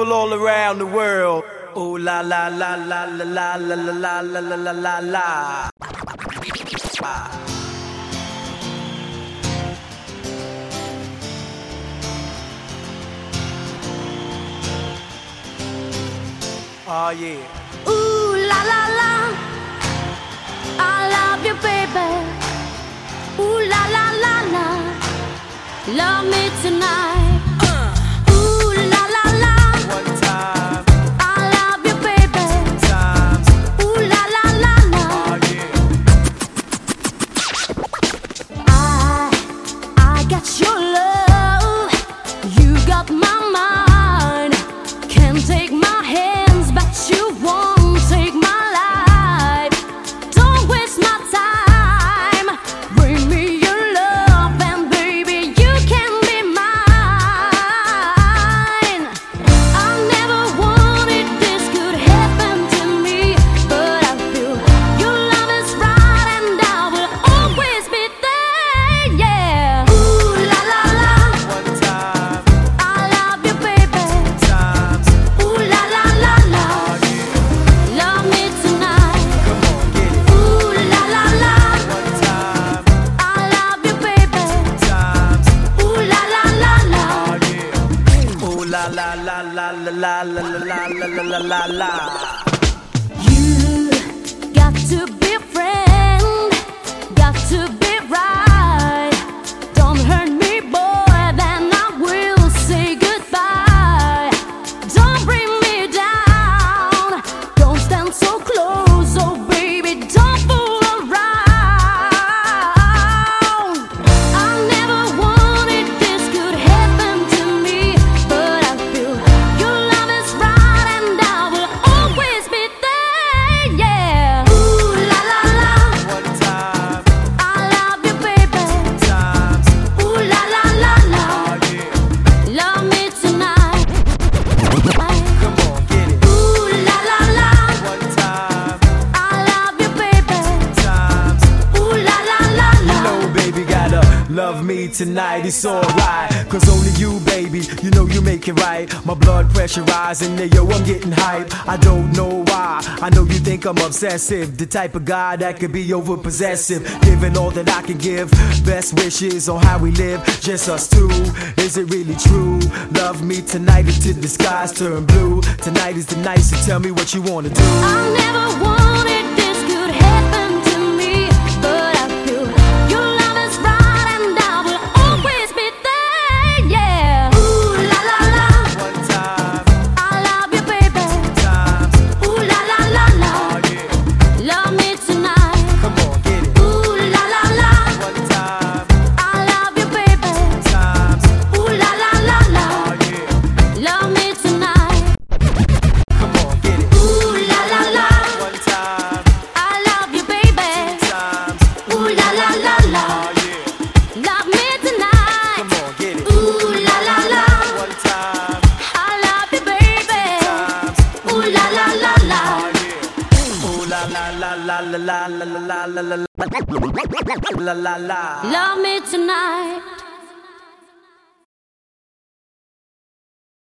people all around the world. Ooh la la la la la la la la la la la la la. Oh yeah. Ooh la la la, I love you, baby. Ooh la la la la, love me tonight. Ooh la la la, One time, I love you, baby. two times. Ooh la la la la, Oh yeah. I got your love, you got my mind. Can't take my hands, but you won't take my life. Don't waste my time. Bring me your love, and baby, you can be mine. I never wanted this could happen to me, but I feel your love is right, and I will always be there. Yeah. Ooh la la la, One time, I love you, baby. times. Ooh la la la la, Oh yeah. love me tonight. Come on, get it. Ooh la la la, One time, I love you, baby. times. Ooh la la la la, Oh yeah. Ooh la la la la la la la la la la la la. you got to be a friend, got to be right. Don't hurt me, boy, then I will say goodbye. Don't bring me down, don't stand so close, oh baby, don't fool around. I never wanted this could happen to me, but I feel your love is right, and I will always be there. Yeah. Ooh la la la, One time, I love you, baby. times. Ooh la la la la, Oh yeah. love me tonight. Come on, get it. Ooh la la la, One time, I love you, baby. times. Ooh la la la la. No, baby, gotta love me tonight, it's alright. Cause only you, baby, you know you make it right. My blood pressure rising, there, yo, I'm getting hype. I don't know why, I know you think I'm obsessive. The type of guy that could be over possessive. Giving all that I can give, best wishes on how we live, just us two. Is it really true? Love me tonight until the skies turn blue. Tonight is the night, so tell me what you wanna do. I never wanted this could happen to me, but I feel your love is right, and I will always be there. Yeah. Ooh la la la, One time, I love you, baby. times. Ooh la la la la, Oh yeah. love me tonight. Come on, get it. Ooh la la la, One time, I love you, baby. times. Ooh la la la la, Oh yeah. love me tonight. Come on, get it. Ooh la la la, One time, I love you, baby. times. Ooh la la la la, Oh yeah. love me tonight. Come on, get it. Ooh la la la, One time, I love you, baby. times. Ooh la la la la, Oh yeah. Ooh la la la la la la la la la la la la la la. love me tonight.